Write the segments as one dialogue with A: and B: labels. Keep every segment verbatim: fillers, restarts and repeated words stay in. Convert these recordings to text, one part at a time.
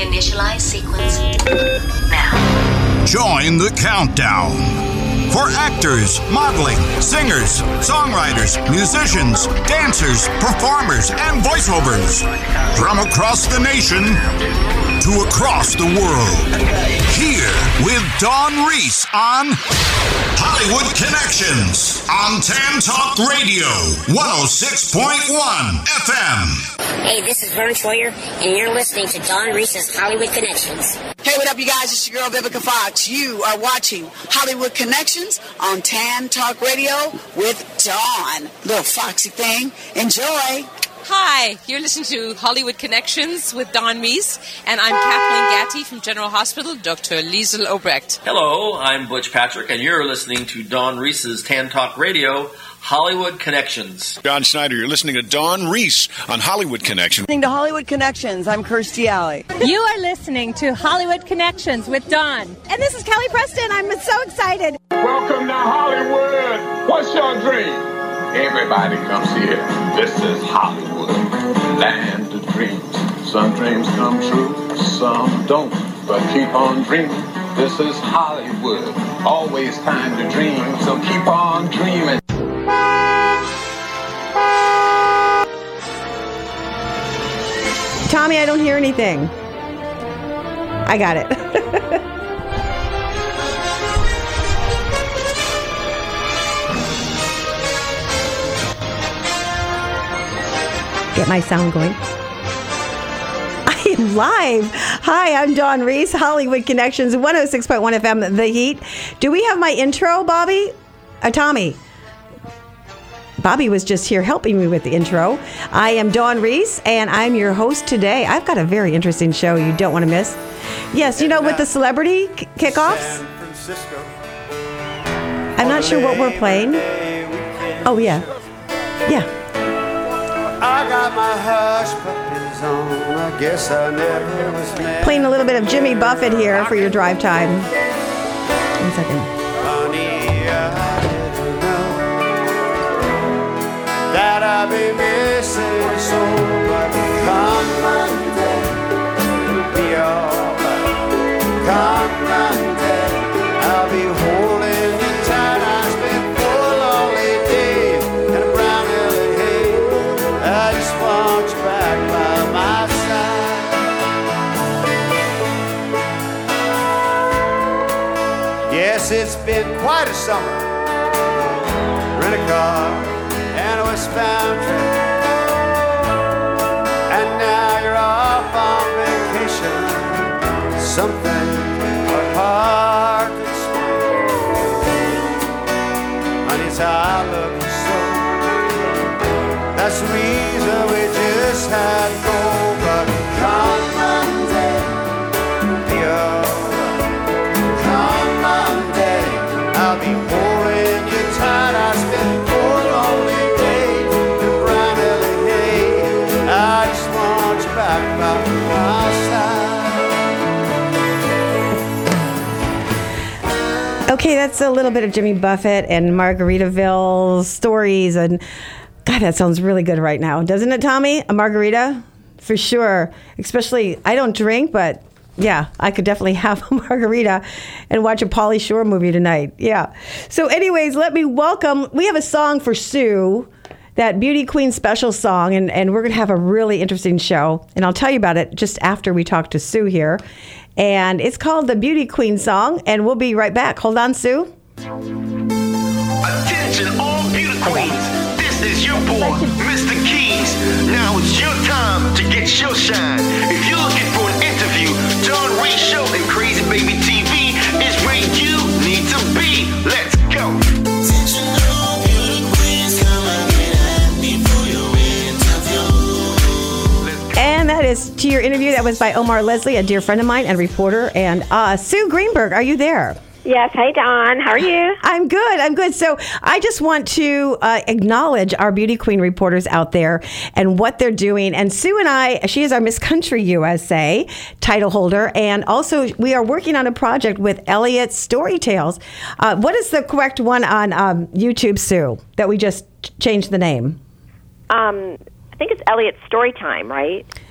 A: Initialize sequence now.
B: Join the countdown. For actors, modeling, singers, songwriters, musicians, dancers, performers, and voiceovers from across the nation to across the world. Here with Dawn Reese on Hollywood Connections on Tan Talk Radio, one oh six point one F M.
C: Hey, this is Vern Troyer, and you're listening to Dawn Reese's Hollywood Connections.
D: Hey, what up, you guys? It's your girl, Vivica Fox. You are watching Hollywood Connections on Tan Talk Radio with Dawn. Little foxy thing. Enjoy.
E: Hi, you're listening to Hollywood Connections with Dawn Reese, and I'm Kathleen Gatty from General Hospital, Doctor Liesl Obrecht.
F: Hello, I'm Butch Patrick, and you're listening to Dawn Reese's Tan Talk Radio, Hollywood Connections.
G: John Snyder, you're listening to Dawn Reese on Hollywood Connections.
H: Listening to Hollywood Connections, I'm Kirstie Alley.
I: You are listening to Hollywood Connections with Dawn. And this is Kelly Preston. I'm so excited.
J: Welcome to Hollywood. What's your dream? Everybody comes here. This is Hollywood, land of dreams. Some dreams come true, some don't. But keep on dreaming. This is Hollywood. Always time to dream, so keep on dreaming.
H: Tommy, I don't hear anything. I got it. Get my sound going. I am live. Hi, I'm Dawn Reese, Hollywood Connections, one oh six point one F M, The Heat. Do we have my intro, Bobby? Uh, Tommy? Bobby was just here helping me with the intro. I am Dawn Reese, and I'm your host today. I've got a very interesting show you don't want to miss. Yes, you know, with the celebrity k- kickoffs. I'm not sure what we're playing. Oh, yeah. Yeah.
K: I got my hush puppies on. I guess I never was mad.
H: Playing a little bit of Jimmy Buffett here for your drive time. One second.
K: Honey, I didn't know that I'd be missing so, but come Monday, it'll be alright. Come Monday, I'll be holding you tight. I spent four lonely days in a brown L A. I just want you back by my side. Yes, it's been quite a summer. Rent a car and a westbound trip, and now you're off on vacation. Something but hard to explain. Honey, it's how I love you so. That's the reason we just had to go. But come Monday, be alright. Come Monday, I'll be holding you tight. I spent four lonely days in brown L A. I just want you back by my side.
H: Okay, that's a little bit of Jimmy Buffett and Margaritaville stories, and God, that sounds really good right now, doesn't it, Tommy? A margarita, for sure. Especially, I don't drink, but yeah, I could definitely have a margarita and watch a Pauly Shore movie tonight. Yeah. So, anyways, let me welcome. We have a song for Sue, that Beauty Queen special song, and, and we're going to have a really interesting show, and I'll tell you about it just after we talk to Sue here. And it's called the Beauty Queen song, and we'll be right back. Hold on, Sue.
L: Attention, all beauty queens. This is your boy, Mister Keys. Now it's your time to get your shine. If you're looking for an interview, Dawn Reese Show and Crazy Baby T V is where you need to be. Let's go. Attention, all beauty queens, come and get at me for your interview.
H: And that is to your interview. That was by Omar Leslie, a dear friend of mine and reporter. And uh, Sue Greenberg, are you there?
M: Yes. Hey, Dawn. How are you?
H: I'm good. I'm good. So I just want to uh, acknowledge our Beauty Queen reporters out there and what they're doing. And Sue and I, she is our Miss Country U S A title holder. And also we are working on a project with Elliot Storytales. Uh, what is the correct one on um, YouTube, Sue, that we just changed the name?
M: Um, I think it's Elliot's Storytime, right?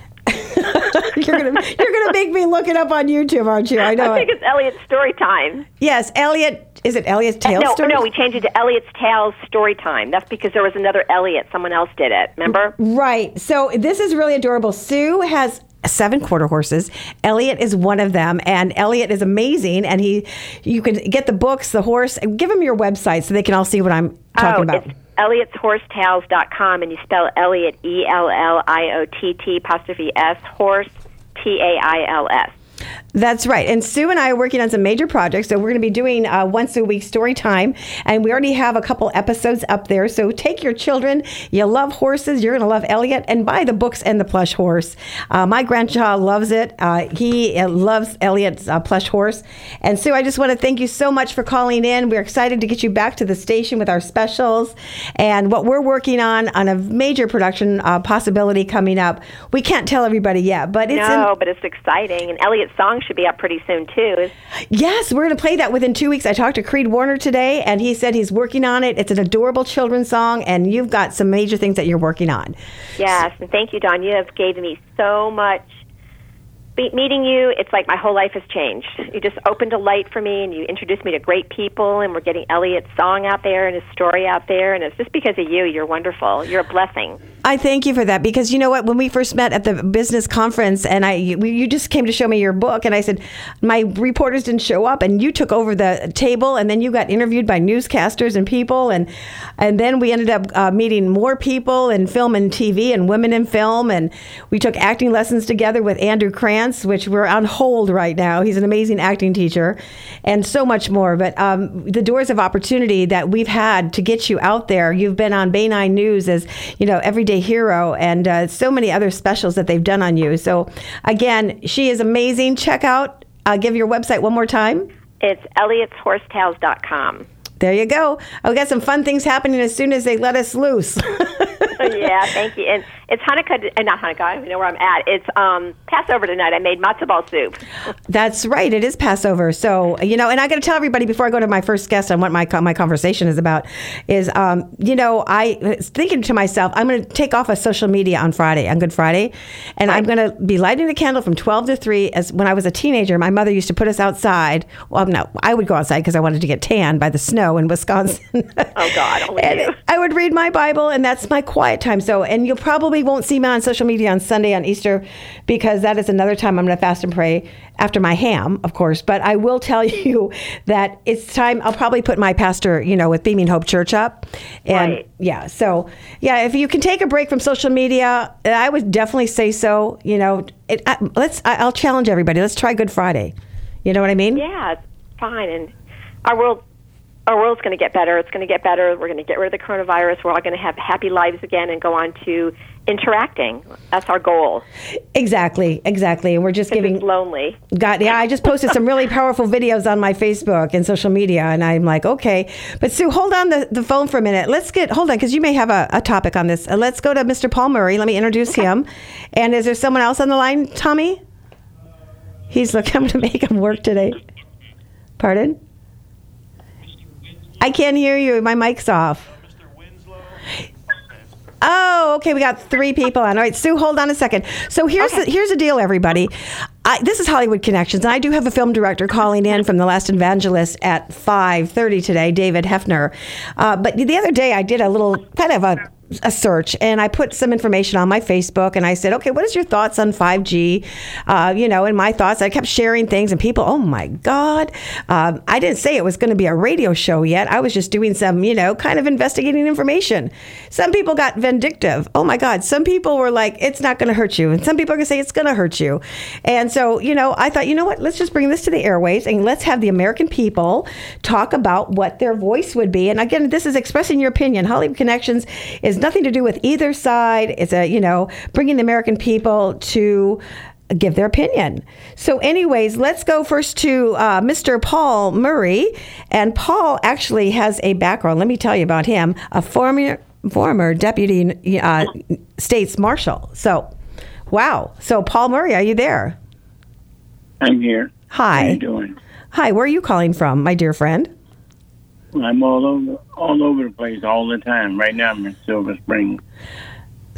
H: you're gonna you're gonna make me look it up on YouTube, aren't you? I know.
M: I think it's Elliot's Story Time.
H: Yes, Elliot. Is it Elliot's Tales?
M: Uh, no,
H: Story?
M: no, we changed it to Elliot's Tales Story Time. That's because there was another Elliot. Someone else did it. Remember?
H: Right. So this is really adorable. Sue has seven quarter horses. Elliot is one of them, and Elliot is amazing. And he, you can get the books, the horse. Give them your website so they can all see what I'm talking
M: oh,
H: about.
M: It's Elliot's Horse Tales dot com, and you spell Elliot E L L I O T T apostrophe S horse T A I L S.
H: That's right. And Sue and I are working on some major projects. So we're going to be doing uh, once a week story time. And we already have a couple episodes up there. So take your children. You love horses. You're going to love Elliot. And buy the books and the plush horse. Uh, my grandchild loves it. Uh, he uh, loves Elliot's uh, plush horse. And Sue, I just want to thank you so much for calling in. We're excited to get you back to the station with our specials. And what we're working on, on a major production uh, possibility coming up. We can't tell everybody yet. But it's
M: No,
H: in-
M: but it's exciting. And Elliot's song should be up pretty soon, too.
H: Yes, we're going to play that within two weeks. I talked to Creed Warner today, and he said he's working on it. It's an adorable children's song, and you've got some major things that you're working on.
M: Yes, and thank you, Dawn. You have given me so much. Be- meeting you, it's like my whole life has changed. You just opened a light for me, and you introduced me to great people, and we're getting Elliot's song out there and his story out there, and it's just because of you. You're wonderful. You're a blessing.
H: I thank you for that, because you know what? When we first met at the business conference, and I, you, you just came to show me your book, and I said my reporters didn't show up, and you took over the table, and then you got interviewed by newscasters and people, and and then we ended up uh, meeting more people in film and T V and women in film, and we took acting lessons together with Andrew Krantz, which we're on hold right now. He's an amazing acting teacher, and so much more. But um, the doors of opportunity that we've had to get you out there. You've been on Bay nine News as you know every hero, and uh, so many other specials that they've done on you. So again, she is amazing. Check out, uh, give your website one more time.
M: It's Elliots Horse Tales dot com.
H: There you go. Oh, we got some fun things happening as soon as they let us loose.
M: Yeah, thank you. And it's Hanukkah, uh, not Hanukkah, I don't know where I'm at. It's um, Passover tonight. I made matzo ball soup.
H: That's right. It is Passover. So, you know, and I got to tell everybody before I go to my first guest on what my my conversation is about is, um, you know, I was thinking to myself, I'm going to take off of social media on Friday, on Good Friday, and right. I'm going to be lighting a candle from twelve to three. As when I was a teenager, my mother used to put us outside. Well, no, I would go outside because I wanted to get tanned by the snow in Wisconsin.
M: Oh, God, only
H: and
M: you.
H: I would read my Bible, and that's my quiet time. So, and you probably won't see me on social media on Sunday on Easter, because that is another time I'm going to fast and pray after my ham, of course. But I will tell you that it's time. I'll probably put my pastor, you know, with Beaming Hope Church up. And
M: right.
H: yeah, so yeah, if you can take a break from social media, I would definitely say so. You know, it, I, let's, I, I'll challenge everybody. Let's try Good Friday. You know what I mean?
M: Yeah, it's fine. And our world, our world's going to get better. It's going to get better. We're going to get rid of the coronavirus. We're all going to have happy lives again and go on to interacting. That's our goal.
H: Exactly, exactly. And we're just giving
M: it's lonely.
H: God, yeah, I just posted some really powerful videos on my Facebook and social media, and I'm like, okay. But Sue, hold on the, the phone for a minute. Let's get hold on, because you may have a, a topic on this. Uh, let's go to Mister Paul Murray. Let me introduce okay. him. And is there someone else on the line, Tommy? He's looking. I'm going to make him work today. Pardon? I can't hear you. My mic's off. Oh, okay. We got three people on. All right, Sue, hold on a second. So here's okay. the, here's the deal, everybody. I, this is Hollywood Connections, and I do have a film director calling in from The Last Evangelist at five thirty today, David Hefner. Uh, but the other day, I did a little kind of a a search, and I put some information on my Facebook, and I said, okay, what is your thoughts on five G? Uh, you know, and my thoughts, I kept sharing things, and people, oh my God. Um, I didn't say it was going to be a radio show yet. I was just doing some, you know, kind of investigating information. Some people got vindictive. Oh my God. Some people were like, it's not going to hurt you. And some people are going to say it's going to hurt you. And so, you know, I thought, you know what, let's just bring this to the airwaves, and let's have the American people talk about what their voice would be. And again, this is expressing your opinion. Hollywood Connections is nothing to do with either side. It's a, you know, bringing the American people to give their opinion. So anyways, let's go first to uh, Mister Paul Murray. And Paul actually has a background. Let me tell you about him. A former former deputy uh, state's marshal. So, wow. So Paul Murray, are you there?
N: I'm here.
H: Hi.
N: How are you doing?
H: Hi, where are you calling from, my dear friend?
N: I'm all over all over the place all the time. Right now I'm in Silver Spring.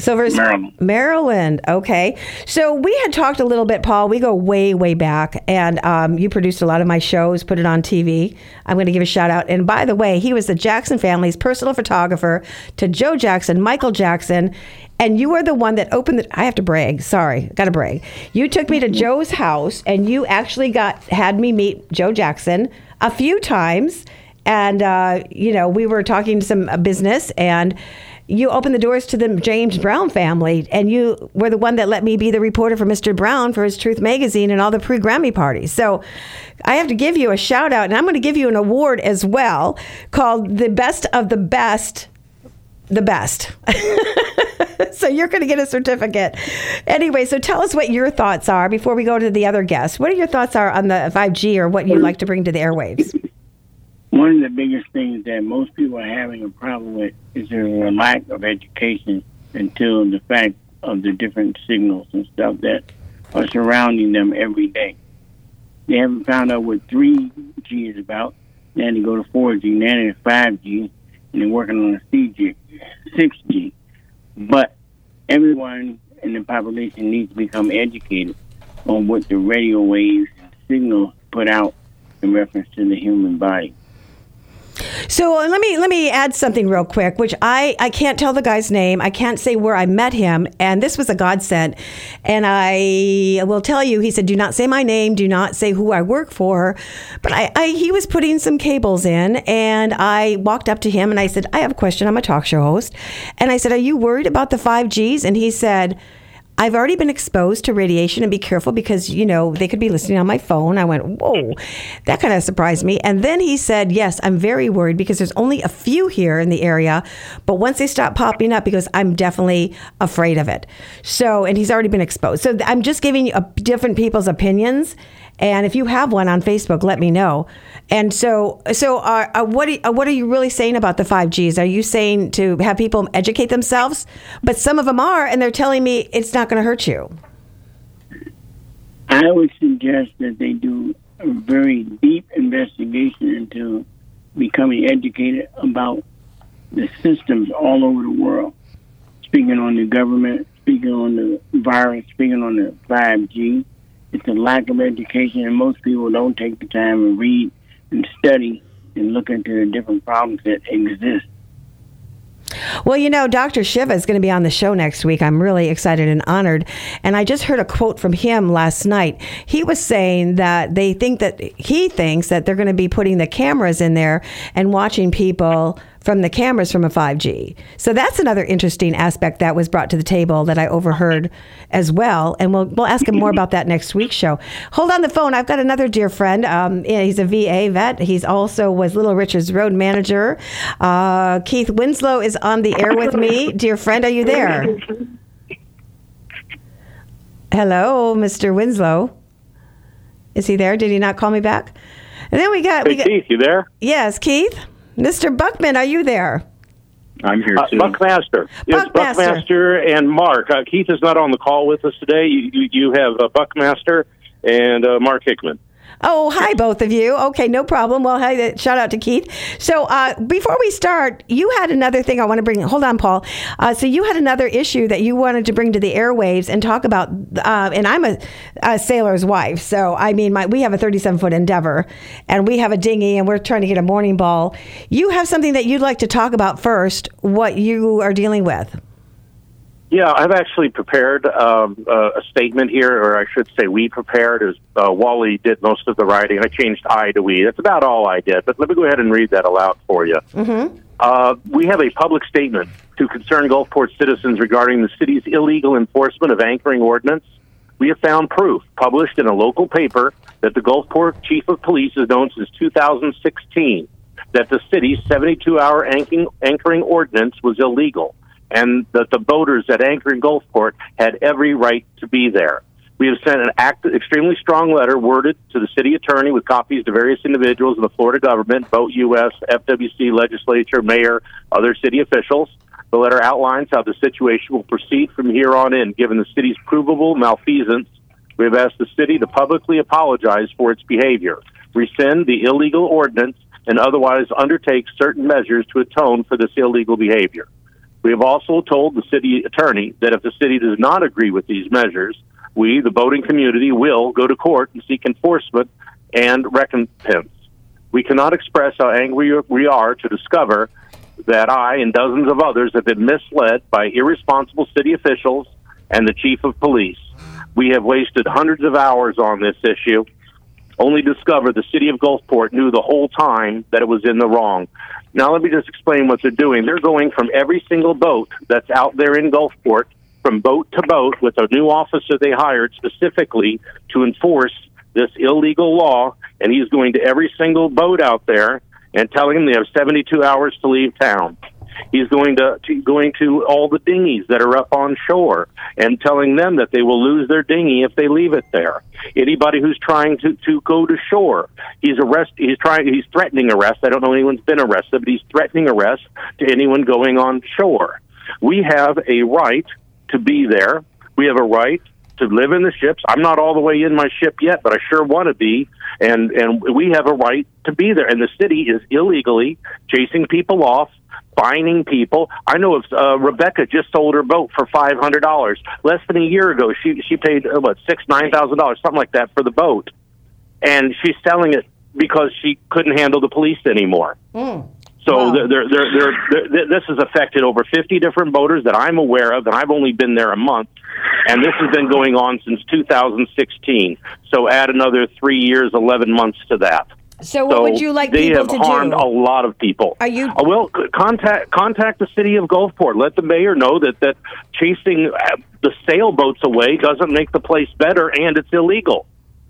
H: Silver
N: Maryland.
H: Maryland. Okay. So we had talked a little bit, Paul. We go way, way back. And um, you produced a lot of my shows, put it on T V. I'm going to give a shout out. And by the way, he was the Jackson family's personal photographer to Joe Jackson, Michael Jackson. And you are the one that opened the, I have to brag. Sorry. Got to brag. You took me to Joe's house and you actually got, had me meet Joe Jackson a few times. And, uh, you know, we were talking to some uh, business and you opened the doors to the James Brown family, and you were the one that let me be the reporter for Mister Brown for his Truth magazine and all the pre-Grammy parties. So I have to give you a shout out, and I'm going to give you an award as well called the Best of the Best, the Best. So you're going to get a certificate. Anyway, so tell us what your thoughts are before we go to the other guests. What are your thoughts are on the five G or what you'd like to bring to the airwaves?
N: One of the biggest things that most people are having a problem with is a lack of education until the fact of the different signals and stuff that are surrounding them every day. They haven't found out what three G is about. Then they go to four G, now they're five G, and they're working on a six G. But everyone in the population needs to become educated on what the radio waves and signals put out in reference to the human body.
H: So let me let me add something real quick, which I, I can't tell the guy's name. I can't say where I met him. And this was a godsend. And I will tell you, he said, do not say my name. Do not say who I work for. But I, I he was putting some cables in. And I walked up to him and I said, I have a question. I'm a talk show host. And I said, are you worried about the five Gs? And he said, I've already been exposed to radiation and be careful because, you know, they could be listening on my phone. I went, whoa, that kind of surprised me. And then he said, yes, I'm very worried because there's only a few here in the area. But once they stop popping up, because I'm definitely afraid of it. So, and he's already been exposed. So I'm just giving you a, different people's opinions. And if you have one on Facebook, let me know. And so, so uh, uh, what, are, uh, what are you really saying about the five Gs? Are you saying to have people educate themselves? But some of them are, and they're telling me it's not going to hurt you.
N: I would suggest that they do a very deep investigation into becoming educated about the systems all over the world. Speaking on the government, speaking on the virus, speaking on the five G. It's a lack of education, and most people don't take the time to read and study and look into the different problems that exist.
H: Well, you know, Doctor Shiva is going to be on the show next week. I'm really excited and honored. And I just heard a quote from him last night. He was saying that they think that he thinks that they're going to be putting the cameras in there and watching people from the cameras from a five G. So that's another interesting aspect that was brought to the table that I overheard as well. And we'll we'll ask him more about that next week's show. Hold on the phone. I've got another dear friend. Um, he's a V A vet. He's also was Little Richard's road manager. Uh, Keith Winslow is on the air with me. Dear friend, are you there? Hello, Mister Winslow. Is he there? Did he not call me back? And then we got...
O: Hey,
H: we got,
O: Keith, you there?
H: Yes, Keith. Mister Buckman, are you there?
O: I'm here, too. Uh, Buckmaster. It's
H: Buckmaster.
O: Buckmaster and Mark. Uh, Keith is not on the call with us today. You, you, you have uh, Buckmaster and uh, Mark Hickman.
H: Oh, hi, both of you. Okay, no problem. Well, hi, shout out to Keith. So uh, before we start, you had another thing I want to bring. Hold on, Paul. Uh, so you had another issue that you wanted to bring to the airwaves and talk about. Uh, and I'm a, a sailor's wife. So, I mean, my, we have a thirty-seven foot Endeavor, and we have a dinghy, and we're trying to get a morning ball. You have something that you'd like to talk about first, what you are dealing with.
O: Yeah, I've actually prepared um, uh, a statement here, or I should say we prepared, as uh, Wally did most of the writing. I changed I to we. That's about all I did, but let me go ahead and read that aloud for you.
H: Mm-hmm.
O: Uh, we have a public statement to concern Gulfport citizens regarding the city's illegal enforcement of anchoring ordinance. We have found proof, published in a local paper, that the Gulfport Chief of Police has known since two thousand sixteen that the city's seventy-two hour anchoring, anchoring ordinance was illegal, and that the boaters at Anchor in Gulfport had every right to be there. We have sent an act, extremely strong letter worded to the city attorney with copies to various individuals in the Florida government, Boat U S, F W C, legislature, mayor, other city officials. The letter outlines how the situation will proceed from here on in, given the city's provable malfeasance. We have asked the city to publicly apologize for its behavior, rescind the illegal ordinance, and otherwise undertake certain measures to atone for this illegal behavior. We have also told the city attorney that if the city does not agree with these measures, we, the boating community, will go to court and seek enforcement and recompense. We cannot express how angry we are to discover that I and dozens of others have been misled by irresponsible city officials and the chief of police. We have wasted hundreds of hours on this issue, only to discover the city of Gulfport knew the whole time that it was in the wrong. Now let me just explain what they're doing. They're going from every single boat that's out there in Gulfport, from boat to boat, with a new officer they hired specifically to enforce this illegal law, and he's going to every single boat out there and telling them they have seventy-two hours to leave town. He's going to, to going to all the dinghies that are up on shore and telling them that they will lose their dinghy if they leave it there. Anybody who's trying to, to go to shore, he's arrest. He's trying. He's threatening arrest. I don't know anyone's been arrested, but he's threatening arrest to anyone going on shore. We have a right to be there. We have a right to live in the ships. I'm not all the way in my ship yet, but I sure want to be. And and we have a right to be there. And the city is illegally chasing people off, fining people. I know if uh, Rebecca just sold her boat for five hundred dollars. Less than a year ago, she she paid, uh, what, six, nine thousand dollars, something like that for the boat. And she's selling it because she couldn't handle the police anymore.
H: Mm.
O: So
H: wow.
O: they're, they're, they're, they're, they're, this has affected over fifty different boaters that I'm aware of, and I've only been there a month. And this has been going on since two thousand sixteen. So add another three years, eleven months to that.
H: So what
O: so
H: would you like
O: they
H: people
O: have
H: to
O: harmed
H: do?
O: a lot of people.
H: Are you?
O: Uh, well, c- contact contact the city of Gulfport. Let the mayor know that that chasing uh, the sailboats away doesn't make the place better, and it's illegal.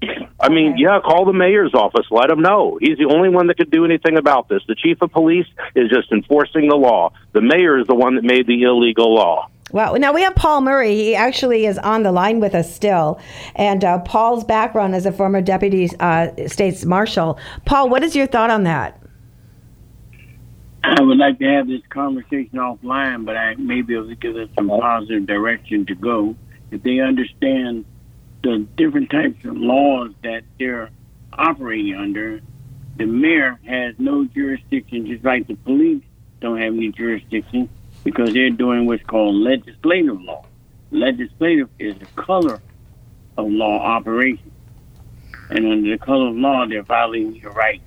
O: I mean, yeah, call the mayor's office. Let him know. He's the only one that could do anything about this. The chief of police is just enforcing the law. The mayor is the one that made the illegal law.
H: Well, now we have Paul Murray. He actually is on the line with us still. And uh, Paul's background as a former deputy uh, state's marshal. Paul, what is your thought on that?
N: I would like to have this conversation offline, but I may be able to give us some positive direction to go. If they understand the different types of laws that they're operating under, the mayor has no jurisdiction, just like the police don't have any jurisdiction, because they're doing what's called legislative law. Legislative is the color of law operation. And under the color of law, they're violating your rights.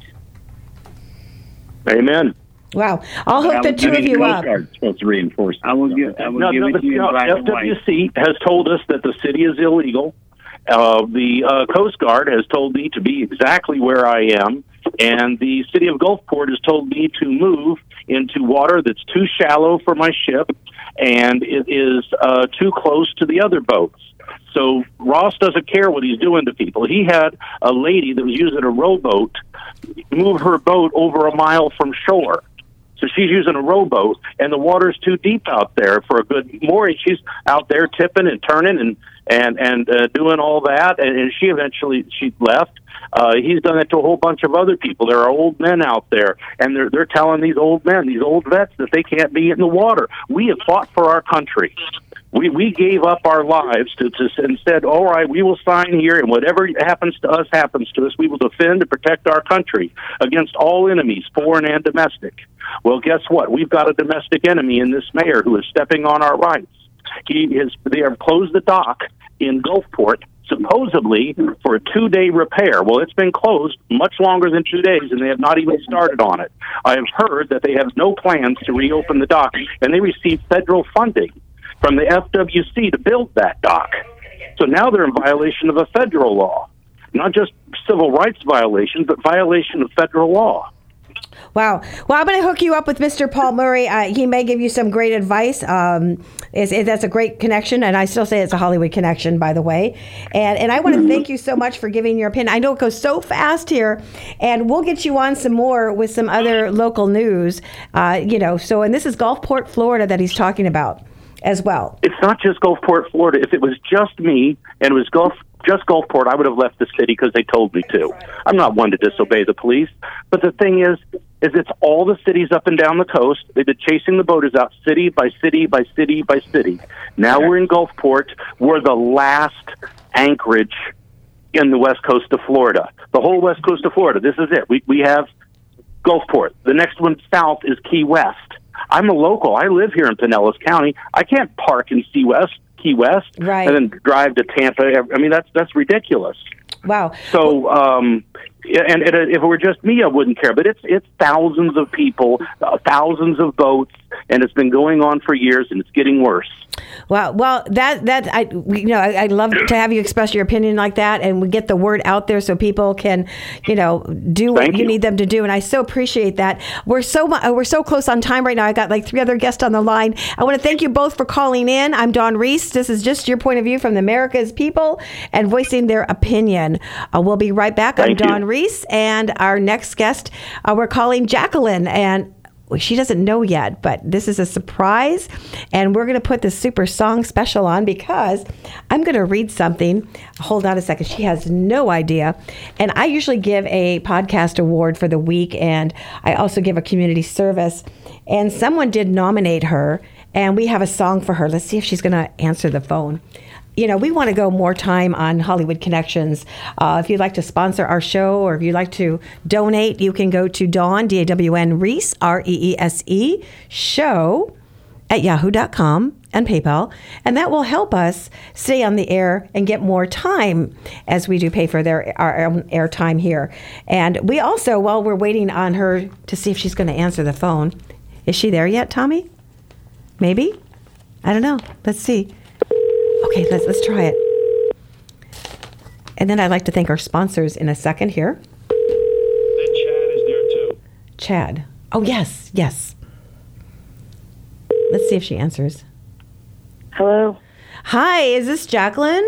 O: Amen.
H: Wow. I'll hook the two of you up.
P: Supposed to reinforce.
N: I will give, I will
O: no,
N: give
O: no,
N: it to you in black
O: F
N: and white.
O: W C has told us that the city is illegal. Uh, the uh, Coast Guard has told me to be exactly where I am, and the city of Gulfport has told me to move into water that's too shallow for my ship, and it is uh, too close to the other boats. So Ross doesn't care what he's doing to people. He had a lady that was using a rowboat move her boat over a mile from shore. So she's using a rowboat, and the water's too deep out there for a good mooring. She's out there tipping and turning and and and uh, doing all that, and, and she eventually she left. Uh, he's done it to a whole bunch of other people. There are old men out there, and they're they're telling these old men, these old vets, that they can't be in the water. We have fought for our country. We we gave up our lives to, to and said, all right, we will sign here, and whatever happens to us happens to us. We will defend and protect our country against all enemies, foreign and domestic. Well, guess what? We've got a domestic enemy in this mayor who is stepping on our rights. He is. They have closed the dock in Gulfport, supposedly for a two-day repair. Well, it's been closed much longer than two days, and they have not even started on it. I have heard that they have no plans to reopen the dock, and they received federal funding from the F W C to build that dock. So now they're in violation of a federal law, not just civil rights violation, but violation of federal law.
H: Wow. Well, I'm going to hook you up with Mister Paul Murray. Uh, he may give you some great advice. Um, it's, it, that's a great connection, and I still say it's a Hollywood connection, by the way. And and I want to thank you so much for giving your opinion. I know it goes so fast here, and we'll get you on some more with some other local news. Uh, you know, so and this is Gulfport, Florida, that he's talking about as well.
O: It's not just Gulfport, Florida. If it was just me and it was Gulf. Just Gulfport, I would have left the city because they told me to. I'm not one to disobey the police. But the thing is, is it's all the cities up and down the coast. They've been chasing the boaters out city by city by city by city. Now we're in Gulfport. We're the last anchorage in the west coast of Florida. The whole west coast of Florida. This is it. We we have Gulfport. The next one south is Key West. I'm a local. I live here in Pinellas County. I can't park in Key West, Key West,
H: right.
O: and then drive to Tampa. I mean, that's that's ridiculous.
H: Wow.
O: So, um, and, and if it were just me, I wouldn't care. But it's it's thousands of people, uh, thousands of votes, and it's been going on for years, and it's getting worse.
H: Well, well, that that I you know I, I'd love to have you express your opinion like that, and we get the word out there so people can, you know, do what you. you need them to do. And I so appreciate that. We're so mu- we're so close on time right now. I got like three other guests on the line. I want to thank you both for calling in. I'm Dawn Reese. This is just your point of view from the America's people and voicing their opinion. Uh, we'll be right back.
O: Thank
H: I'm Dawn
O: you.
H: Reese, and our next guest uh, we're calling Jacqueline, and she doesn't know yet, but this is a surprise, and we're going to put the Super Song Special on because I'm going to read something. Hold on a second. She has no idea. And I usually give a podcast award for the week, and I also give a community service. And someone did nominate her, and we have a song for her. Let's see if she's going to answer the phone. You know, we want to go more time on Hollywood Connections. Uh, if you'd like to sponsor our show, or if you'd like to donate, you can go to Dawn, D A W N, Reese, R E E S E, show at yahoo dot com and PayPal. And that will help us stay on the air and get more time as we do pay for their our own air time here. And we also, while we're waiting on her to see if she's going to answer the phone, is she there yet, Tommy? Maybe? I don't know. Let's see. Okay, let's let's try it. And then I'd like to thank our sponsors in a second here.
P: Then Chad is there too.
H: Chad. Oh, yes, yes. Let's see if she answers.
Q: Hello.
H: Hi, is this Jacqueline?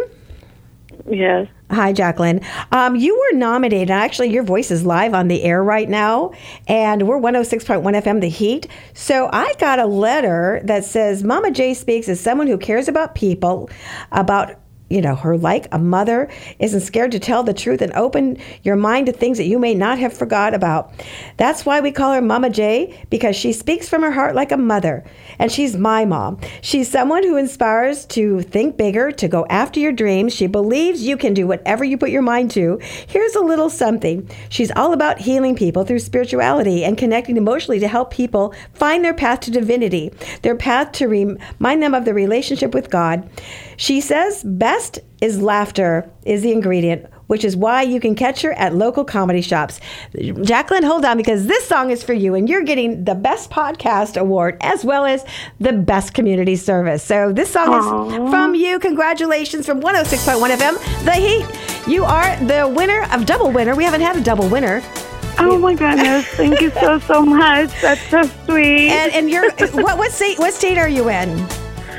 Q: Yes.
H: Hi, Jacqueline. Um, you were nominated. Actually, your voice is live on the air right now, and we're one oh six point one F M, The Heat. So I got a letter that says, Mama J speaks as someone who cares about people, about you know, her like a mother, isn't scared to tell the truth and open your mind to things that you may not have forgot about. That's why we call her Mama J, because she speaks from her heart like a mother. And she's my mom. She's someone who inspires to think bigger, to go after your dreams. She believes you can do whatever you put your mind to. Here's a little something. She's all about healing people through spirituality and connecting emotionally to help people find their path to divinity, their path to remind them of the relationship with God. She says best is laughter is the ingredient, which is why you can catch her at local comedy shops. Jacqueline, hold on, because this song is for you, and you're getting the Best Podcast Award as well as the Best Community Service. So this song Aww. is from you. Congratulations from one oh six point one F M, The Heat. You are the winner of double winner. We haven't had a double winner.
Q: Oh my goodness! Thank you so so much. That's so sweet.
H: And and you're what what state what state are you in?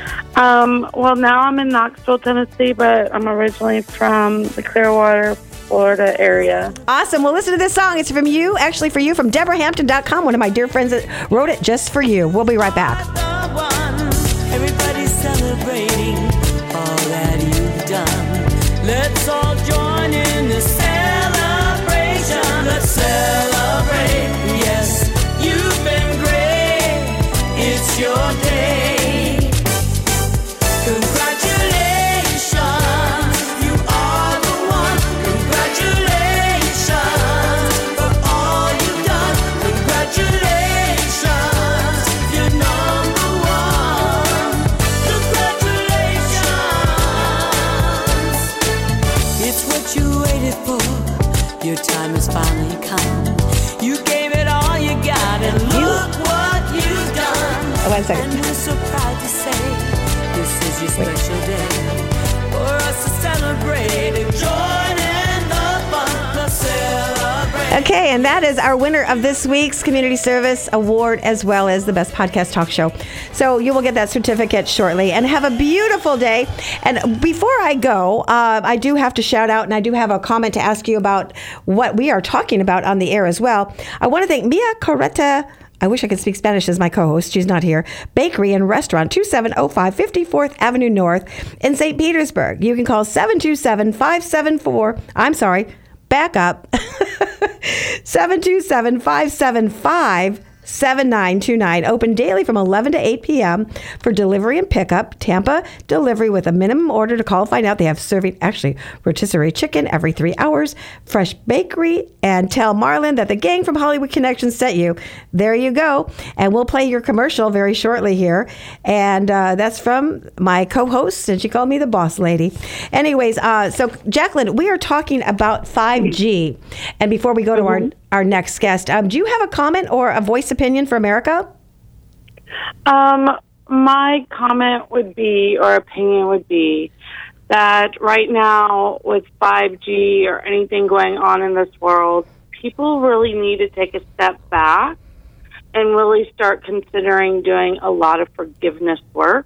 Q: Um, well, now I'm in Knoxville, Tennessee, but I'm originally from the Clearwater, Florida area.
H: Awesome. Well, listen to this song. It's from you, actually for you, from Deborah Hampton dot com, one of my dear friends that wrote it just for you. We'll be right back.
R: Everybody's celebrating all that you've done. Let's all join in the celebration. Let's celebrate. Yes, you've been great. It's your day. Congratulations, you are the one. Congratulations for all you've done. Congratulations, you're number one. Congratulations, it's what you waited for. Your time has finally come. You gave it all you got, and look what you've done.
H: Oh, one second.
R: And we're so proud to say this is your special day for us to celebrate and join in the fun. Let's celebrate.
H: Okay, and that is our winner of this week's Community Service Award, as well as the Best Podcast Talk Show. So you will get that certificate shortly, and have a beautiful day. And before I go, uh, I do have to shout out, and I do have a comment to ask you about what we are talking about on the air as well. I want to thank Mia Correta. I wish I could speak Spanish as my co-host. She's not here. Bakery and Restaurant, two seven oh five fifty-fourth Avenue North in Saint Petersburg. You can call seven two seven, five seven four, I'm sorry, back up, seven two seven, five seven five, seven nine two nine. Open daily from eleven to eight p.m. for delivery and pickup. Tampa delivery with a minimum order to call. Find out they have serving, actually, rotisserie chicken every three hours, fresh bakery, and tell Marlon that the gang from Hollywood Connections sent you. There you go. And we'll play your commercial very shortly here. And uh, that's from my co-host, and she called me the boss lady. Anyways, uh, so Jacqueline, we are talking about five G. And before we go to our, our next guest, um, do you have a comment or a voice opinion for America?
Q: Um, my comment would be, or opinion would be, that right now with five G or anything going on in this world, people really need to take a step back and really start considering doing a lot of forgiveness work.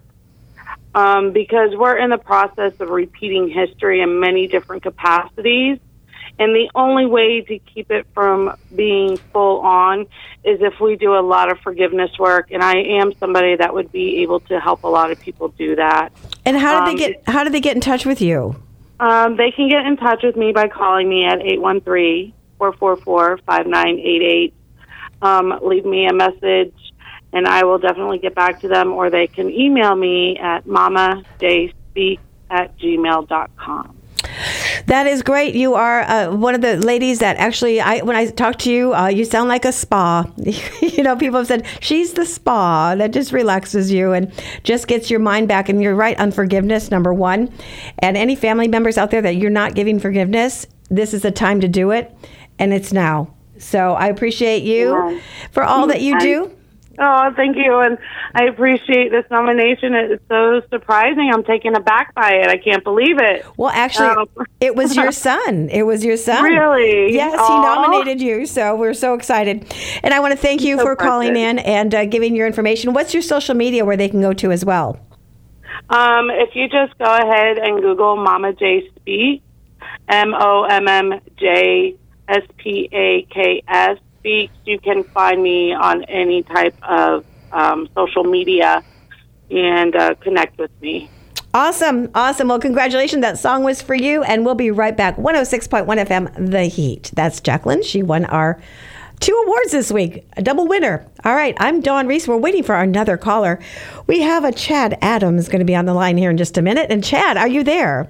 Q: Um, because we're in the process of repeating history in many different capacities. And the only way to keep it from being full on is if we do a lot of forgiveness work. And I am somebody that would be able to help a lot of people do that.
H: And how did
Q: um,
H: they get how did they get in touch with you?
Q: Um, they can get in touch with me by calling me at eight one three, four four four, five nine eight eight. Um, leave me a message, and I will definitely get back to them, or they can email me at mamajspeak at gmail dot com.
H: That is great. You are uh, one of the ladies that actually, I when I talk to you, uh, you sound like a spa. You know, people have said, she's the spa that just relaxes you and just gets your mind back. And you're right on forgiveness, number one. And any family members out there that you're not giving forgiveness, this is the time to do it. And it's now. So I appreciate you yeah. for all that you do.
Q: Oh, thank you. And I appreciate this nomination. It's so surprising. I'm taken aback by it. I can't believe it.
H: Well, actually, um, it was your son. It was your son.
Q: Really?
H: Yes,
Q: Aww.
H: He nominated you. So we're so excited. And I want to thank you so for calling in and uh, giving your information. What's your social media where they can go to as well?
Q: Um, if you just go ahead and Google Mama J Speak, M O M M J S P A K S. Speaks, you can find me on any type of um, social media and uh, connect with me.
H: Awesome. Awesome. Well, congratulations. That song was for you, and we'll be right back. one oh six point one F M, The Heat. That's Jacqueline. She won our two awards this week, a double winner. All right. I'm Dawn Reese. We're waiting for another caller. We have a Chad Adams going to be on the line here in just a minute. And Chad, are you there?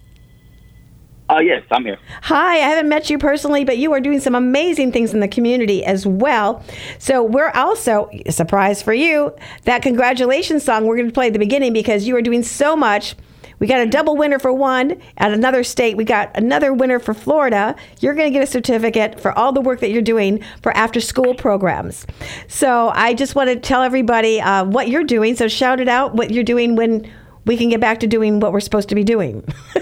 S: Oh, uh, yes, I'm here.
H: Hi, I haven't met you personally, but you are doing some amazing things in the community as well. So we're also, a surprise for you, that congratulations song we're going to play at the beginning because you are doing so much. We got a double winner for one at another state. We got another winner for Florida. You're going to get a certificate for all the work that you're doing for after-school programs. So I just want to tell everybody uh, what you're doing. So shout it out, what you're doing when we can get back to doing what we're supposed to be doing.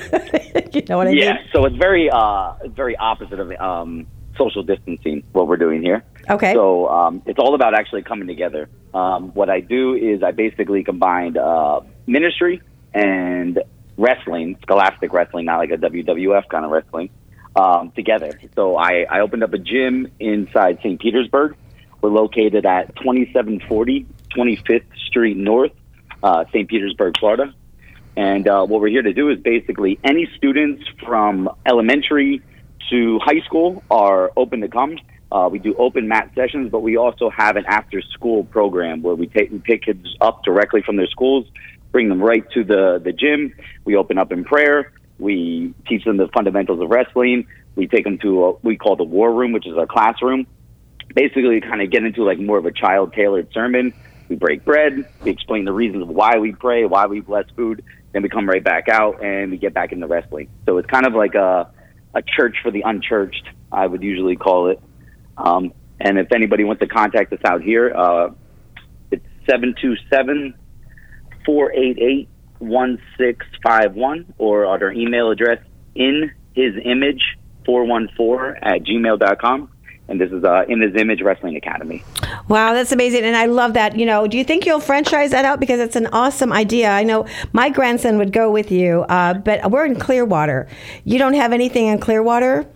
H: You know what I
S: yeah,
H: mean?
S: Yeah, so it's very, uh, it's very opposite of um, social distancing, what we're doing here.
H: Okay.
S: So um, it's all about actually coming together. Um, what I do is I basically combined uh, ministry and wrestling, scholastic wrestling, not like a W W F kind of wrestling, um, together. So I, I opened up a gym inside Saint Petersburg. We're located at twenty-seven forty twenty-fifth Street North, uh, Saint Petersburg, Florida. And uh, what we're here to do is basically any students from elementary to high school are open to come. Uh, we do open mat sessions, but we also have an after-school program where we take we pick kids up directly from their schools, bring them right to the, the gym. We open up in prayer. We teach them the fundamentals of wrestling. We take them to what we call the war room, which is our classroom. Basically, kind of get into like more of a child-tailored sermon. We break bread. We explain the reasons why we pray, why we bless food. Then we come right back out and we get back into wrestling. So it's kind of like a, a church for the unchurched, I would usually call it. Um, and if anybody wants to contact us out here, uh, it's seven two seven, four eight eight, one six five one or at our email address, in his image four one four at gmail dot com. And this is uh, In His Image Wrestling Academy.
H: Wow, that's amazing. And I love that. You know, do you think you'll franchise that out? Because it's an awesome idea. I know my grandson would go with you, uh, but we're in Clearwater. You don't have anything in Clearwater?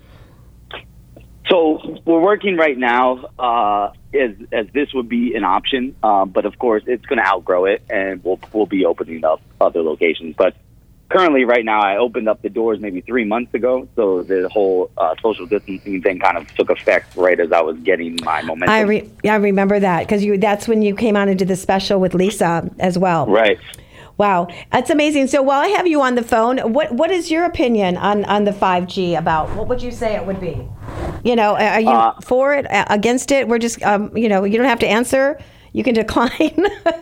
S: So we're working right now uh, as, as this would be an option. Uh, but, of course, it's going to outgrow it, and we'll, we'll be opening up other locations. But currently, right now, I opened up the doors maybe three months ago, so the whole uh, social distancing thing kind of took effect right as I was getting my momentum.
H: I re- I remember that because you that's when you came on and did the special with Lisa as well.
S: Right.
H: Wow, that's amazing. So while I have you on the phone, what what is your opinion on, on the five G about? What would you say it would be? You know, are you uh, for it, against it? We're just, um, you know, you don't have to answer. You can decline.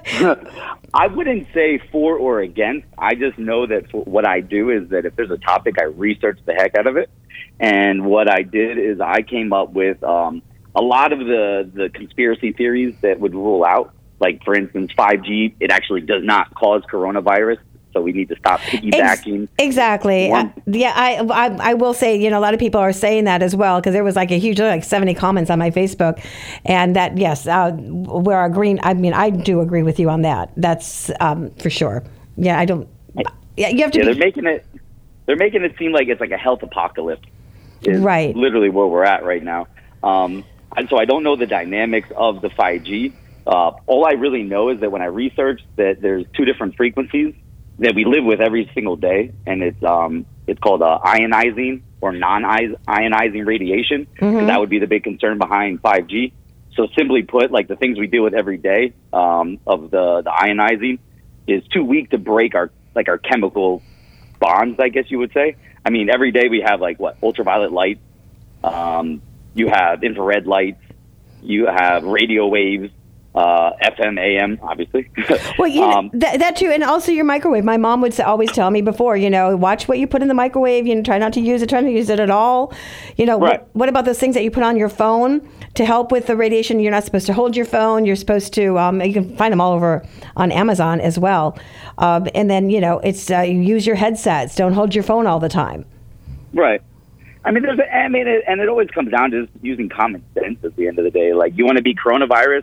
S: I wouldn't say for or against. I just know that for what I do is that if there's a topic, I research the heck out of it. And what I did is I came up with um, a lot of the, the conspiracy theories that would rule out. Like, for instance, five G, it actually does not cause coronavirus, so we need to stop piggybacking.
H: Ex- exactly. Uh, yeah, I, I I will say, you know, a lot of people are saying that as well, because there was like a huge, like seventy comments on my Facebook, and that, yes, uh, we're agreeing. I mean, I do agree with you on that. That's um, for sure. Yeah, I don't, yeah, you have to
S: yeah,
H: be.
S: they're making it, they're making it seem like it's like a health apocalypse. Is
H: right.
S: Literally where we're at right now. Um, and so I don't know the dynamics of the five G. Uh, all I really know is that when I researched that there's two different frequencies that we live with every single day, and it's um, it's called uh, ionizing or non-ionizing radiation.
H: Mm-hmm.
S: That would be the big concern behind five G. So simply put, like the things we deal with every day um, of the, the ionizing is too weak to break our like our chemical bonds, I guess you would say. I mean, every day we have like what ultraviolet light, um, you have infrared lights, you have radio waves. Uh, F M, A M, obviously.
H: Well, you
S: um,
H: know, that, that too, and also your microwave. My mom would always tell me before, you know, watch what you put in the microwave. You know, try not to use it. Try not to use it at all. You know,
S: right.
H: what, what about those things that you put on your phone to help with the radiation? You're not supposed to hold your phone. You're supposed to. Um, you can find them all over on Amazon as well. Um, and then you know, it's uh, you use your headsets. Don't hold your phone all the time.
S: Right. I mean, there's. A, I mean, it, and it always comes down to using common sense at the end of the day. Like, you want to be coronavirus.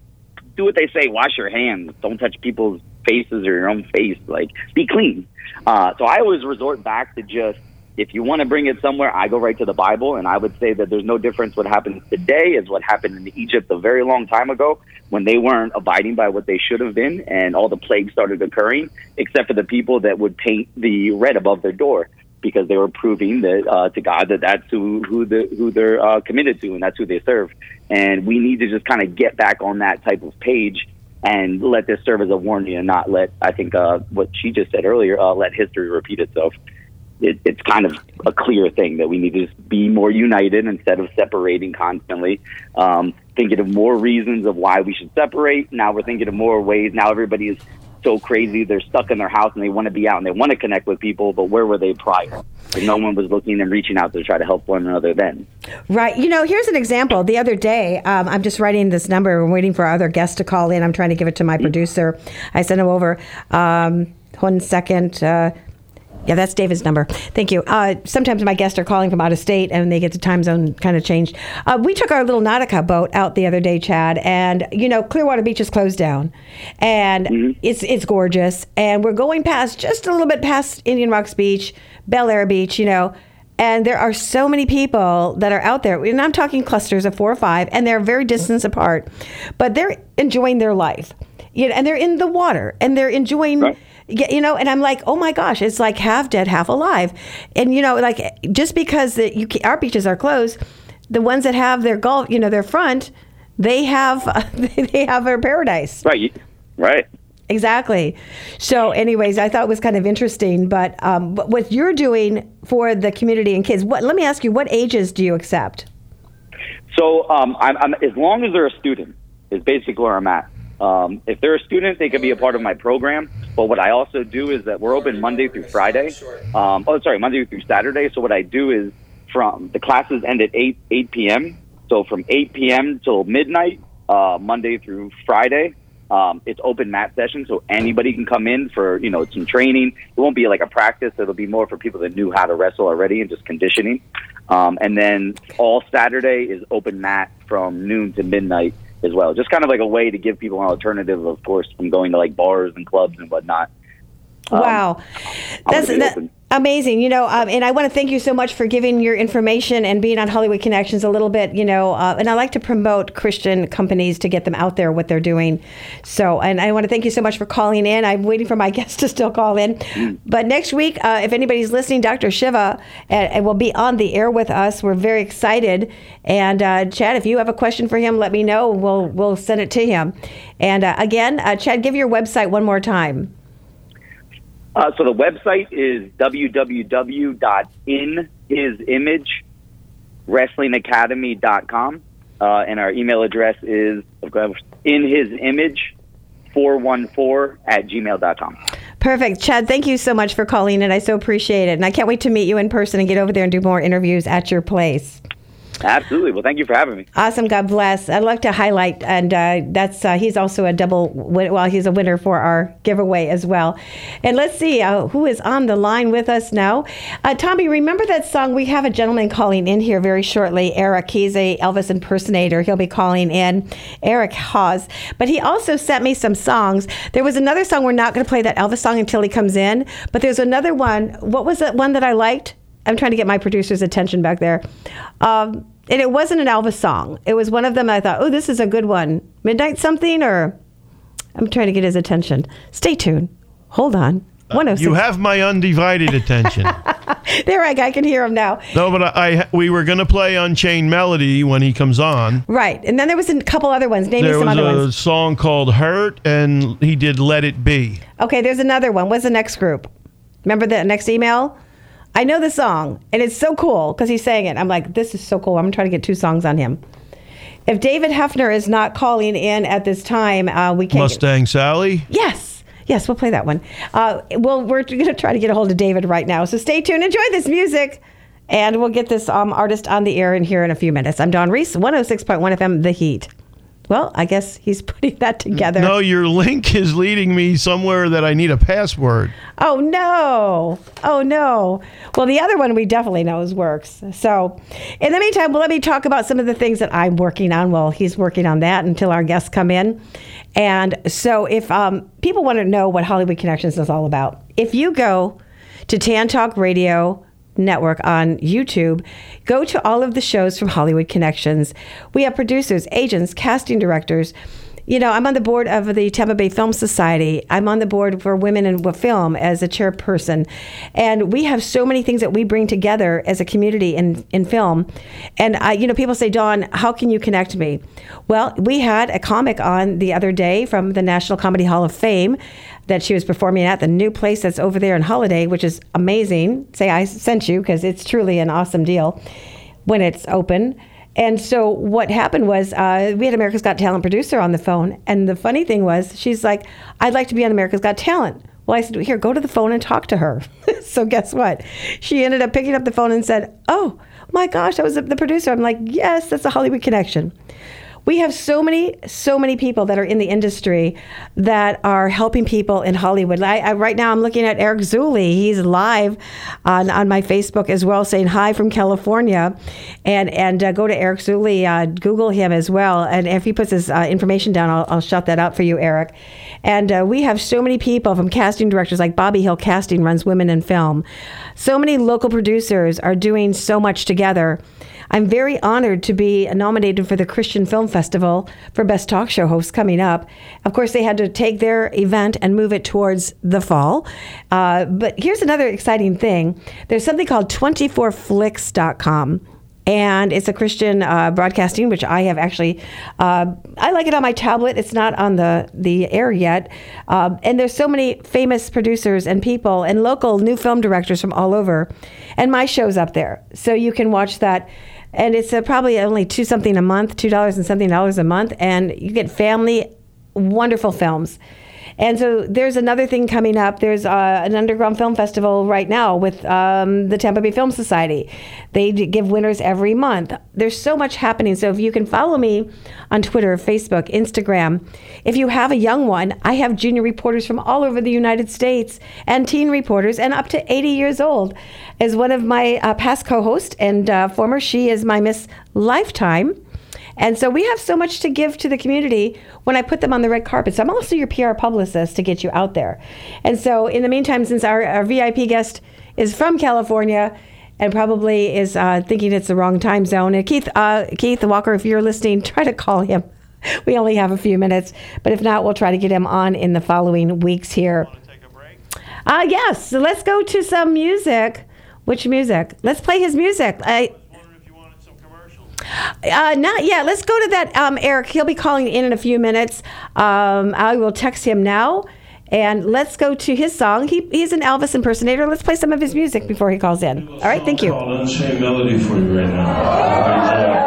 S: Do what they say. Wash your hands. Don't touch people's faces or your own face. Like, be clean. Uh, so I always resort back to just, if you want to bring it somewhere, I go right to the Bible. And I would say that there's no difference what happens today as what happened in Egypt a very long time ago when they weren't abiding by what they should have been and all the plagues started occurring, except for the people that would paint the red above their door because they were proving that uh, to God that that's who who, the, who they're uh, committed to and that's who they serve. And we need to just kind of get back on that type of page and let this serve as a warning and not let, I think uh, what she just said earlier, uh, let history repeat itself. It, it's kind of a clear thing that we need to just be more united instead of separating constantly. Um, thinking of more reasons of why we should separate. Now we're thinking of more ways. Now everybody is so crazy. They're stuck in their house and they want to be out and they want to connect with people, but where were they prior? And no one was looking and reaching out to try to help one another then.
H: Right. You know, here's an example. The other day, um, I'm just writing this number. I'm waiting for our other guest to call in. I'm trying to give it to my mm-hmm. producer. I sent him over. Um, one second. Uh, Yeah, that's David's number. Thank you. Uh, sometimes my guests are calling from out of state and they get the time zone kind of changed. Uh, we took our little Nautica boat out the other day, Chad, and, you know, Clearwater Beach is closed down. And mm-hmm. it's it's gorgeous. And we're going past, just a little bit past Indian Rocks Beach, Bel Air Beach, you know, and there are so many people that are out there. And I'm talking clusters of four or five, and they're very distance apart. But they're enjoying their life. You know, and they're in the water, and they're enjoying... Right. You know, and I'm like, oh my gosh, it's like half dead, half alive. And, you know, like just because the, you, our beaches are closed, the ones that have their golf, you know, their front, they have uh, they have their paradise.
S: Right. Right.
H: Exactly. So anyways, I thought it was kind of interesting. But, um, but what you're doing for the community and kids, what? Let me ask you, what ages do you accept?
S: So um, I'm, I'm, as long as they're a student is basically where I'm at. Um, if they're a student, they can be a part of my program. But what I also do is that we're open Monday through Friday. Um, oh, sorry, Monday through Saturday. So what I do is from the classes end at eight p.m. So from eight p.m. till midnight, uh, Monday through Friday, um, it's open mat session. So anybody can come in for, you know, some training. It won't be like a practice. It'll be more for people that knew how to wrestle already and just conditioning. Um, and then all Saturday is open mat from noon to midnight as well. Just kind of like a way to give people an alternative, of course, from going to like bars and clubs and whatnot. Um,
H: wow. That's that, Amazing. You know, um, and I want to thank you so much for giving your information and being on Hollywood Connections a little bit, you know, uh, and I like to promote Christian companies to get them out there, what they're doing. So, and I want to thank you so much for calling in. I'm waiting for my guests to still call in. But next week, uh, if anybody's listening, Doctor Shiva uh, will be on the air with us. We're very excited. And uh, Chad, if you have a question for him, let me know. We'll, we'll send it to him. And uh, again, uh, Chad, give your website one more time.
S: Uh, so the website is w w w dot in his image wrestling academy dot com, uh, and our email address is in his image four one four at gmail dot com.
H: Perfect. Chad, thank you so much for calling in. I so appreciate it. And I can't wait to meet you in person and get over there and do more interviews at your place.
S: Absolutely. Well, thank you for having me.
H: Awesome. God bless. I'd like to highlight, and uh, that's uh, he's also a double, win- well, he's a winner for our giveaway as well. And let's see uh, who is on the line with us now. Uh, Tommy, remember that song? We have a gentleman calling in here very shortly, Eric. He's a Elvis impersonator. He'll be calling in, Eric Hawes. But he also sent me some songs. There was another song. We're not going to play that Elvis song until he comes in. But there's another one. What was that one that I liked? I'm trying to get my producer's attention back there. Um, and it wasn't an Elvis song. It was one of them I thought, oh, this is a good one. Midnight something, or I'm trying to get his attention. Stay tuned. Hold on. one oh six
T: You have my undivided attention.
H: There, I, I can hear him now.
T: No, but I, I we were going to play Unchained Melody when he comes on.
H: Right. And then there was a couple other ones. Name
T: there
H: me some other
T: was a
H: ones.
T: song called Hurt, and he did Let It Be.
H: Okay, there's another one. What's the next group? Remember the next email? I know the song, and it's so cool because he's saying it. I'm like, this is so cool. I'm trying to get two songs on him. If David Hefner is not calling in at this time, uh, we can't.
T: Mustang Sally?
H: Yes. Yes, we'll play that one. Uh, well, we're going to try to get a hold of David right now. So stay tuned. Enjoy this music, and we'll get this um, artist on the air in here in a few minutes. I'm Dawn Reese, one oh six point one F M, The Heat. Well, I guess he's putting that together.
T: No, your link is leading me somewhere that I need a password.
H: Oh, no. Oh, no. Well, the other one we definitely know works. So in the meantime, well, let me talk about some of the things that I'm working on. Well, he's working on that until our guests come in. And so if um, people want to know what Hollywood Connections is all about, if you go to Tan Talk Radio Network on YouTube, go to all of the shows from Hollywood Connections. We have producers, agents, casting directors. You know, I'm on the board of the Tampa Bay Film Society. I'm on the board for Women in Film as a chairperson. And we have so many things that we bring together as a community in, in film. And, I, you know, people say, Dawn, how can you connect me? Well, we had a comic on the other day from the National Comedy Hall of Fame that she was performing at the new place that's over there in Holiday, which is amazing. Say I sent you, because it's truly an awesome deal when it's open. And so what happened was uh, we had America's Got Talent producer on the phone. And the funny thing was, she's like, I'd like to be on America's Got Talent. Well, I said, here, go to the phone and talk to her. So guess what? She ended up picking up the phone and said, oh, my gosh, that was the producer. I'm like, yes, that's a Hollywood connection. We have so many, so many people that are in the industry that are helping people in Hollywood. I, I, right now, I'm looking at Eric Zuley. He's live on, on my Facebook as well, saying hi from California. And and uh, go to Eric Zuley, uh, Google him as well. And if he puts his uh, information down, I'll, I'll shout that out for you, Eric. And uh, we have so many people from casting directors, like Bobby Hill Casting runs Women in Film. So many local producers are doing so much together. I'm very honored to be nominated for the Christian Film Festival for Best Talk Show Host coming up. Of course, they had to take their event and move it towards the fall. Uh, but here's another exciting thing. There's something called twenty-four flicks dot com. And it's a Christian uh, broadcasting, which I have actually, uh, I like it on my tablet. It's not on the, the air yet. Uh, and there's so many famous producers and people and local new film directors from all over. And my show's up there. So you can watch that. And it's uh, probably only two something a month, two dollars and something dollars a month. And you get family, wonderful films. And so there's another thing coming up. There's uh, an underground film festival right now with um, the Tampa Bay Film Society. They give winners every month. There's so much happening. So if you can follow me on Twitter, Facebook, Instagram. If you have a young one, I have junior reporters from all over the United States and teen reporters and up to eighty years old. As one of my uh, past co-hosts and uh, former, she is my Miss Lifetime. And so we have so much to give to the community when I put them on the red carpet. So I'm also your P R publicist to get you out there. And so in the meantime, since our, our V I P guest is from California and probably is uh, thinking it's the wrong time zone. And Keith, uh, Keith Walker, if you're listening, try to call him. We only have a few minutes, but if not, we'll try to get him on in the following weeks here. Want to take a break? Uh, yes. So let's go to some music. Which music? Let's play his music. I. Uh, not yet. Let's go to that, um, Eric. He'll be calling in in a few minutes. Um, I will text him now. And let's go to his song. He, he's an Elvis impersonator. Let's play some of his music before he calls in. All right, thank you.
P: I'll Unchained Melody for you right now.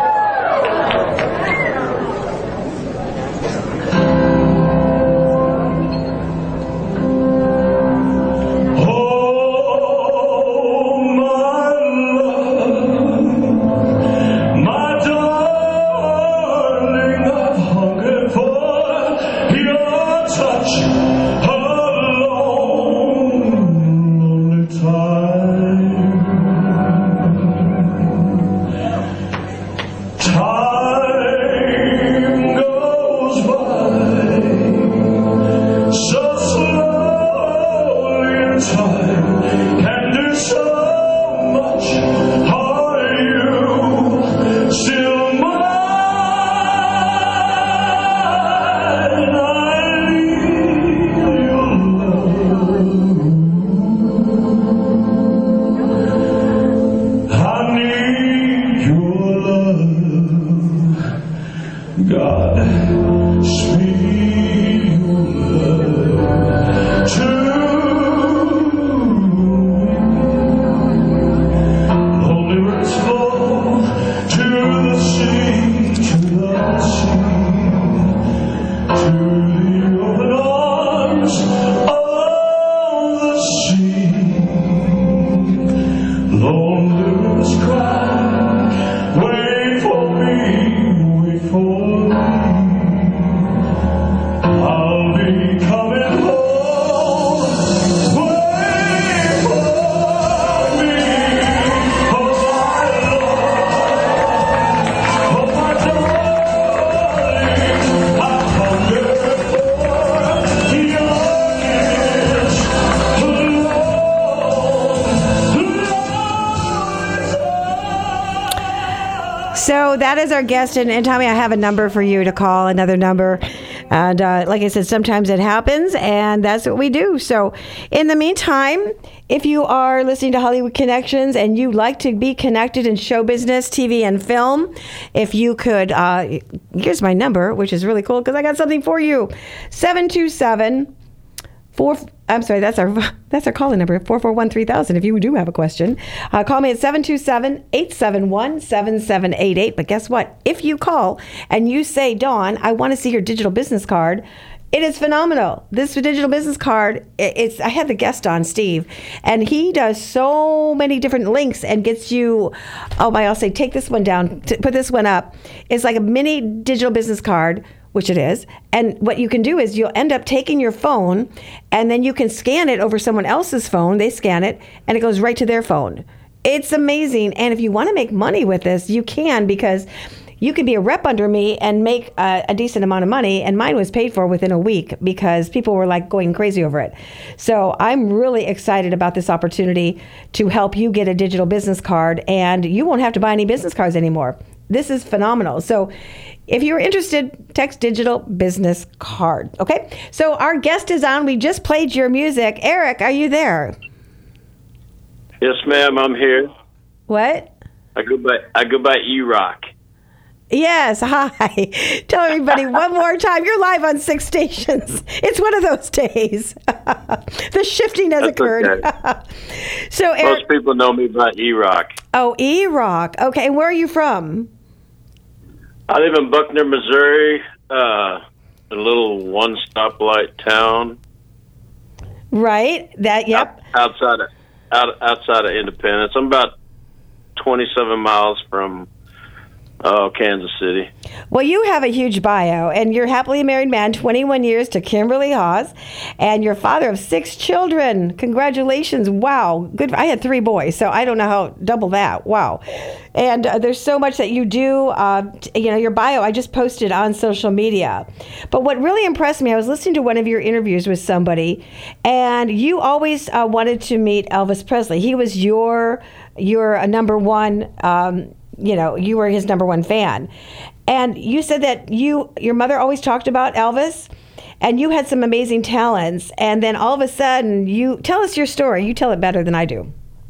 H: So that is our guest. And, and Tommy, I have a number for you to call, another number. And uh, like I said, sometimes it happens, and that's what we do. So in the meantime, if you are listening to Hollywood Connections and you like to be connected in show business, T V, and film, if you could, uh, here's my number, which is really cool because I got something for you. seven two seven, four I'm sorry, that's our that's our calling number, four four one, three thousand, if you do have a question. Uh, call me at seven two seven, eight seven one, seven seven eight eight. But guess what? If you call and you say, Dawn, I want to see your digital business card, it is phenomenal. This digital business card, it's I had the guest on, Steve, and he does so many different links and gets you, oh my, I'll say, take this one down, t- put this one up. It's like a mini digital business card, which it is. And what you can do is you'll end up taking your phone and then you can scan it over someone else's phone. They scan it and it goes right to their phone. It's amazing. And if you want to make money with this, you can, because you could be a rep under me and make a, a decent amount of money. And mine was paid for within a week because people were like going crazy over it. So I'm really excited about this opportunity to help you get a digital business card, and you won't have to buy any business cards anymore. This is phenomenal. So if you're interested, text digital business card. Okay. So our guest is on. We just played your music. Eric, are you there?
U: Yes, ma'am. I'm here.
H: What?
U: I go by I go by E-Rock.
H: Yes. Hi. Tell everybody one more time. You're live on six stations. It's one of those days. The shifting has
U: That's
H: occurred.
U: Okay.
H: So Eric,
U: most people know me by E-Rock.
H: Oh, E-Rock. Okay. And where are you from?
U: I live in Buckner, Missouri, uh, a little one stoplight town.
H: Right. That. Yep.
U: Out, outside of out, outside of Independence. I'm about twenty-seven miles from Oh, Kansas City.
H: Well, you have a huge bio, and you're a happily married man, twenty-one years to Kimberly Hawes, and you're father of six children. Congratulations. Wow. Good. I had three boys, so I don't know how, double that. Wow. And uh, there's so much that you do. Uh, t- you know, your bio, I just posted on social media. But what really impressed me, I was listening to one of your interviews with somebody, and you always uh, wanted to meet Elvis Presley. He was your, your uh, number one um you know, you were his number one fan. And you said that you, your mother always talked about Elvis, and you had some amazing talents. And then all of a sudden, you tell us your story. You tell it better than I do.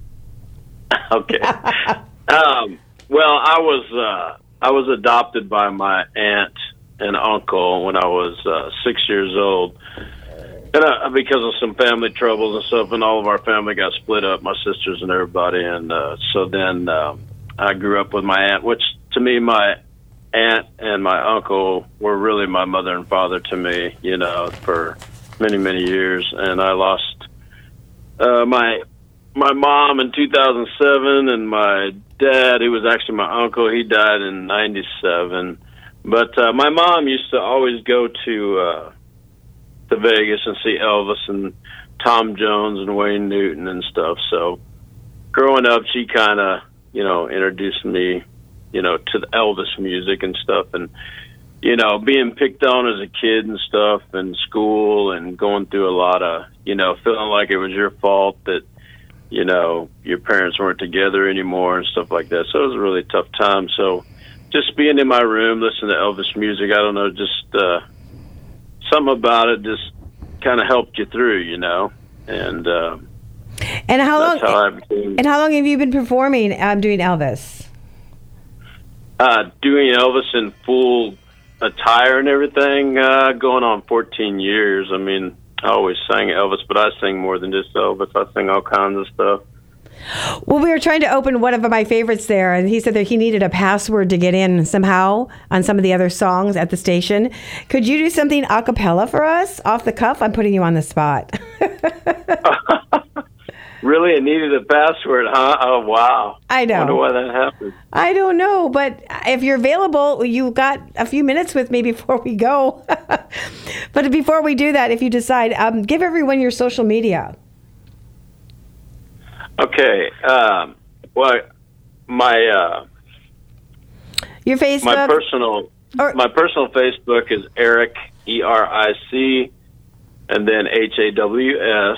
U: Okay. um, well, I was uh, I was adopted by my aunt and uncle when I was uh, six years old. And uh, because of some family troubles and stuff, and all of our family got split up, my sisters and everybody. And uh, so then... Um, I grew up with my aunt, which to me, my aunt and my uncle were really my mother and father to me, you know, for many, many years. And I lost uh, my my mom in two thousand seven, and my dad, who was actually my uncle, he died in ninety-seven. But uh, my mom used to always go to uh, to Vegas and see Elvis and Tom Jones and Wayne Newton and stuff. So growing up, she kind of, you know, introduced me, you know, to the Elvis music and stuff. And, you know, being picked on as a kid and stuff in school and going through a lot of, you know, feeling like it was your fault that, you know, your parents weren't together anymore and stuff like that. So it was a really tough time. So just being in my room, listening to Elvis music, I don't know, just uh, something about it just kind of helped you through, you know. And, uh,
H: And how long?
U: How I became,
H: and how long have you been performing? Um, doing Elvis.
U: Uh, doing Elvis in full attire and everything, uh, going on fourteen years. I mean, I always sang Elvis, but I sing more than just Elvis. I sing all kinds of stuff.
H: Well, we were trying to open one of my favorites there, and he said that he needed a password to get in somehow on some of the other songs at the station. Could you do something a cappella for us off the cuff? I'm putting you on the spot.
U: Really? It needed a password, huh? Oh, wow.
H: I know.
U: I wonder why that happened.
H: I don't know, but if you're available, you've got a few minutes with me before we go. But before we do that, if you decide, um, give everyone your social media.
U: Okay. Um, well, my uh,
H: your Facebook,
U: my personal,
H: or,
U: my personal Facebook is Eric E R I C, and then H A W S.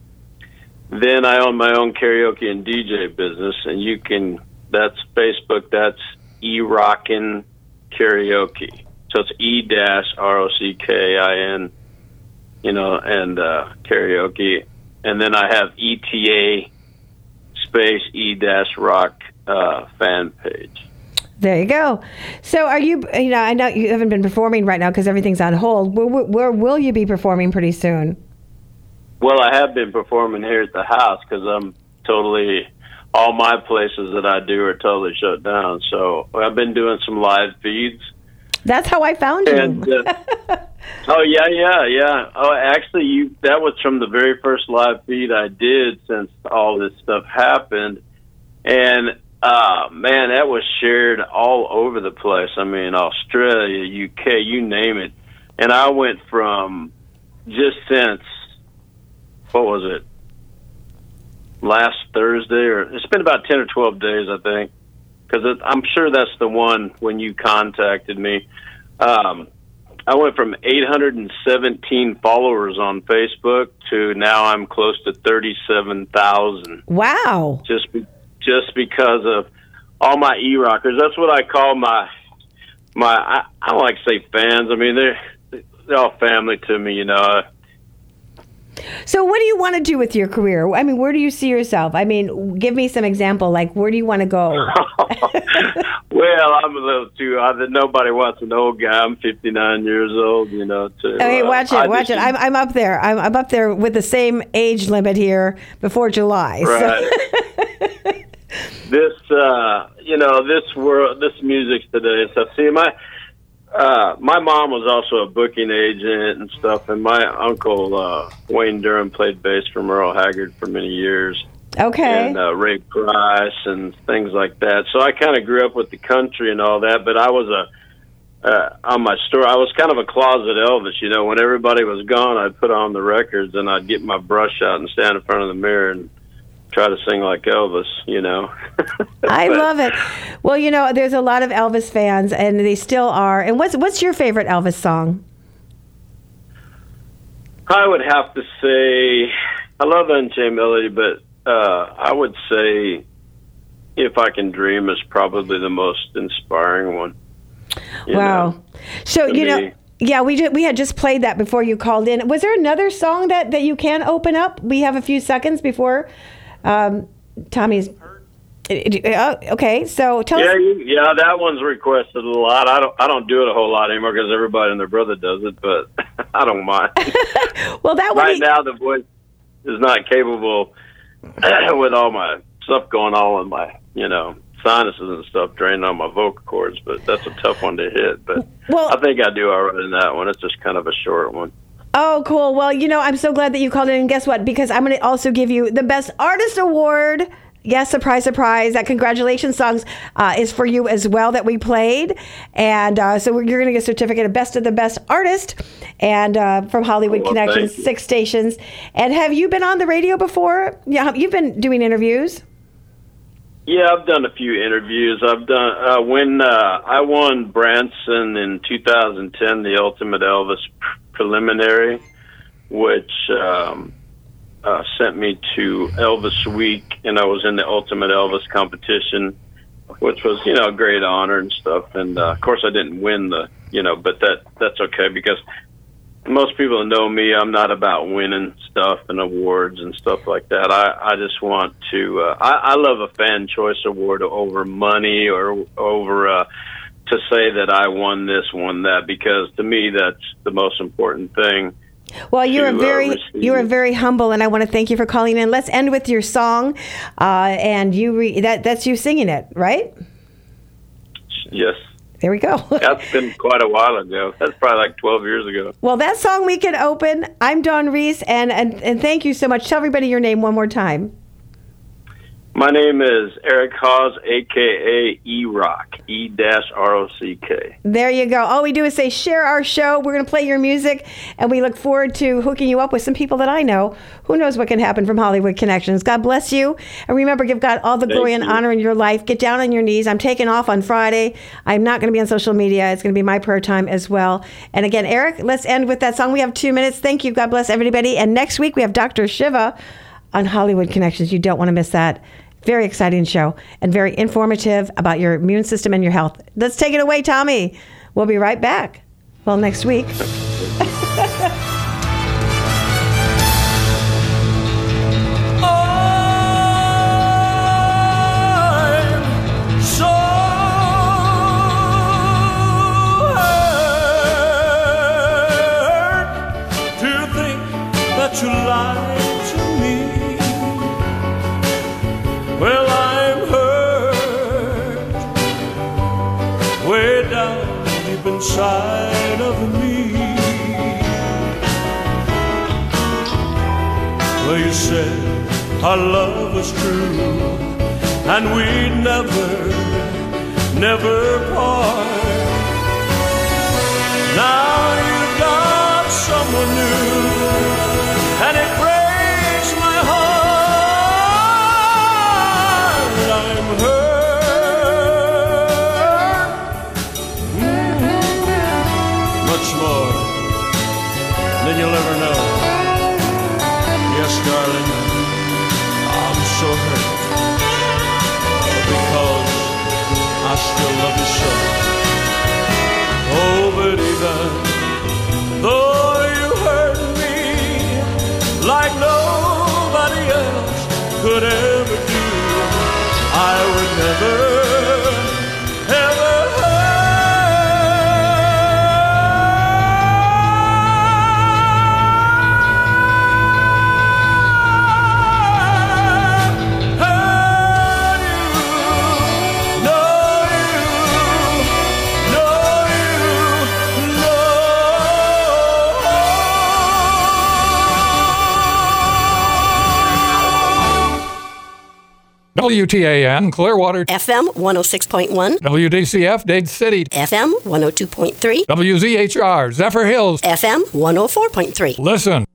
U: Then I own my own karaoke and D J business, and you can, that's Facebook, that's E-Rockin' Karaoke. So it's E dash R O C K I N, you know, and uh, karaoke. And then I have E T A space E dash rock uh, fan page.
H: There you go. So are you, you know, I know you haven't been performing right now because everything's on hold. Where, where, where will you be performing pretty soon?
U: Well, I have been performing here at the house because I'm totally, all my places that I do are totally shut down. So I've been doing some live feeds.
H: That's how I found you.
U: And, uh, oh, yeah, yeah, yeah. Oh, actually, you that was from the very first live feed I did since all this stuff happened. And, uh, man, that was shared all over the place. I mean, Australia, U K, you name it. And I went from just since, what was it, last Thursday, or it's been about ten or twelve days, I think, because I'm sure that's the one when you contacted me. Um, I went from eight hundred seventeen followers on Facebook to now I'm close to thirty-seven thousand.
H: Wow.
U: Just be, just because of all my E-Rockers. That's what I call my, my I, I don't like to say fans. I mean, they're, they're all family to me, you know.
H: So what do you want to do with your career? I mean, where do you see yourself? I mean, give me some example. Like, where do you want to go?
U: Well, I'm a little too, I, nobody wants an old guy. I'm fifty-nine years old, you know. To,
H: okay,
U: uh,
H: watch it,
U: I
H: watch
U: just,
H: it. I'm, I'm up there. I'm, I'm up there with the same age limit here before July.
U: Right. So. This, uh, you know, this world, this music today and stuff. See, my, Uh, my mom was also a booking agent and stuff, and my uncle, uh, Wayne Durham, played bass for Merle Haggard for many years.
H: Okay.
U: And uh, Ray Price and things like that. So I kind of grew up with the country and all that, but I was a, uh, on my store, I was kind of a closet Elvis. You know, when everybody was gone, I'd put on the records and I'd get my brush out and stand in front of the mirror and try to sing like Elvis, you know.
H: I love it. Well, you know, there's a lot of Elvis fans, and they still are. And what's what's your favorite Elvis song?
U: I would have to say, I love Unchained Melody, but uh, I would say If I Can Dream is probably the most inspiring one.
H: Wow.
U: Know,
H: so, you know,
U: me.
H: yeah, we did, we had just played that before you called in. Was there another song that, that you can open up? We have a few seconds before um, Tommy's... Uh, okay, so tell
U: yeah,
H: us...
U: you, yeah, that one's requested a lot. I don't, I don't do it a whole lot anymore because everybody and their brother does it, but I don't mind.
H: Well, that one...
U: Right
H: he...
U: now, the voice is not capable with all my stuff going on with my, you know, sinuses and stuff draining on my vocal cords, but that's a tough one to hit. But
H: well,
U: I think I do all right in that one. It's just kind of a short one.
H: Oh, cool. Well, you know, I'm so glad that you called in. And guess what? Because I'm going to also give you the Best Artist Award. Yes, surprise, surprise. That Congratulations Songs uh, is for you as well that we played. And uh, so you're going to get a certificate of Best of the Best Artist and uh, from Hollywood
U: well,
H: Connections, six stations. And have you been on the radio before? Yeah, you've been doing interviews?
U: Yeah, I've done a few interviews. I've done, uh, when uh, I won Branson in two thousand ten, the Ultimate Elvis Preliminary, which... Um, Uh, sent me to Elvis Week, and I was in the Ultimate Elvis competition, which was, you know, a great honor and stuff. And uh, of course, I didn't win the, you know, but that that's okay because most people know me. I'm not about winning stuff and awards and stuff like that. I, I just want to. Uh, I, I love a fan choice award over money or over uh, to say that I won this, won that, because to me that's the most important thing.
H: Well, you are
U: to,
H: very
U: uh,
H: you are very humble, and I want to thank you for calling in. Let's end with your song, uh, and you re- that that's you singing it, right?
U: Yes.
H: There we go.
U: That's been quite a while ago. That's probably like twelve years ago.
H: Well, that song we can open. I'm Dawn Reese, and, and and thank you so much. Tell everybody your name one more time.
U: My name is Eric Hawes, a k a. E-Rock, E R O C K.
H: There you go. All we do is say, share our show. We're going to play your music, and we look forward to hooking you up with some people that I know. Who knows what can happen from Hollywood Connections. God bless you. And remember, give God all the
U: Thank
H: glory and
U: you.
H: honor in your life. Get down on your knees. I'm taking off on Friday. I'm not going to be on social media. It's going to be my prayer time as well. And again, Eric, let's end with that song. We have two minutes. Thank you. God bless everybody. And next week, we have Doctor Shiva on Hollywood Connections. You don't want to miss that. Very exciting show and very informative about your immune system and your health. Let's take it away, Tommy. We'll be right back. Well, next week.
R: I'm so hurt to think that you lied to me. Well, I'm hurt way down deep inside of me. Well, you said our love was true and we'd never, never part. Now you've got someone new and it breaks my heart. I'm hurt mm-hmm. much more than you'll ever know. Yes, darling, I'm so hurt because I still love you so. Oh, but even though you hurt me like nobody else could ever do, I would never, ever hurt you. No, you, no, you, no.
A: W T A N, Clearwater.
V: F M one oh six point one.
A: W D C F, Dade City.
V: F M one oh two point three.
A: W Z H R, Zephyr Hills.
V: F M one oh four point three.
A: Listen,